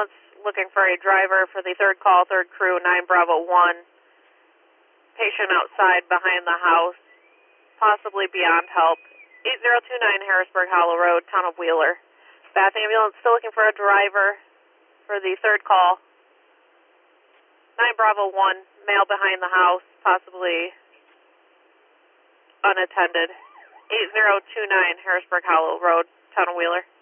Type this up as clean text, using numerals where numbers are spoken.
ambulance looking for a driver for the third call, third crew, 9 Bravo 1. Patient outside behind the house, possibly beyond help. 8029 Harrisburg Hollow Road, Town of Wheeler. Bath ambulance still looking for a driver for the third call. 9 Bravo 1, male behind the house, possibly unattended. 8029 Harrisburg Hollow Road, Town of Wheeler.